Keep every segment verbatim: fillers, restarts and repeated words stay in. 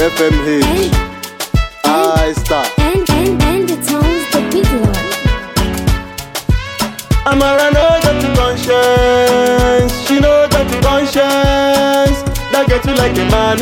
F M H, I Star. And, and, and the tones, the big one. I'm a no dirty conscience. She no dirty conscience. That get you like a man.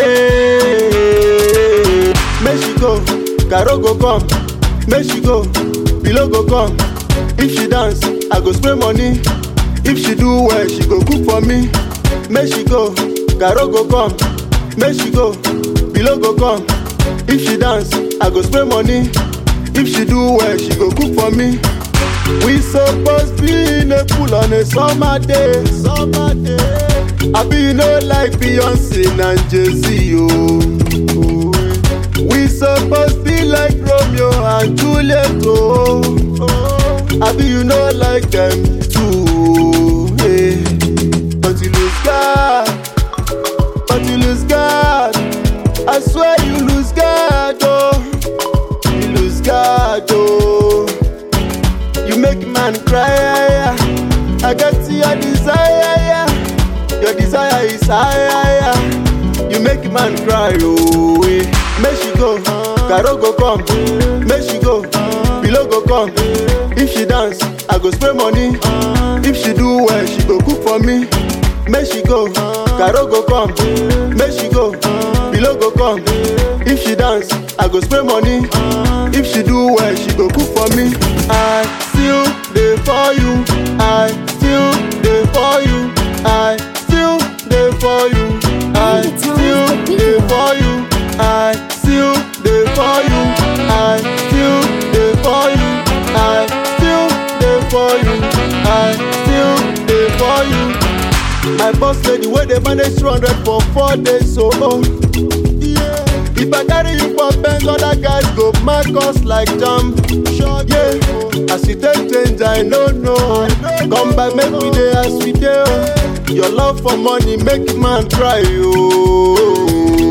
eh. Make she go, Caro go come. Make she go, Below go come. If she dance, I go spray money. If she do well, she go cook for me. Make she go, Caro go come. Make she go, Below go come. If she dance, I go spray money. If she do well, she go cook for me. We supposed be in a pool on a summer day, summer day. I be no like Beyonce and Jay-Z, oh. We supposed be like Romeo and Juliet, oh. I be you know like them too, yeah. But you lose God, but you lose God. I swear you lose God, oh. You lose God, oh. You make man cry, I got your desire, your desire is higher. You make man cry, oh, eh. Make she go, Caro go come. Make she go, Below go come. If she dance, I go spray money. If she do well, she go cook for me. Make she go, Caro go come. Make she go, Below go come. If she dance, I go spray money. If she do well, she go cook for me. I still there for you. I still there for you. I still there for you. I still there for you. I still there for you. I still there for you. I still there for you. I still there for you. My boss lady where they manage two hundred for four days, so oh. Yeah. If I carry you for Benz, other guys go mark us like jam. Sure, yeah. As you take change, I don't know. Come back, make me day as we do. Your love for money make man cry, oh.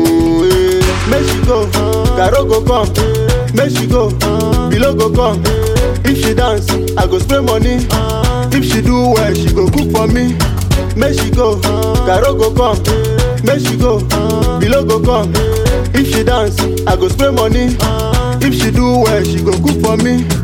Make she go, Caro go come. Make she go, Below go come. If she dance, I go spray money. If she do well, she go cook for me. Make she go, Caro go come. Make she go, Below go come. If she dance, I go spray money. If she do well, she go cook for me.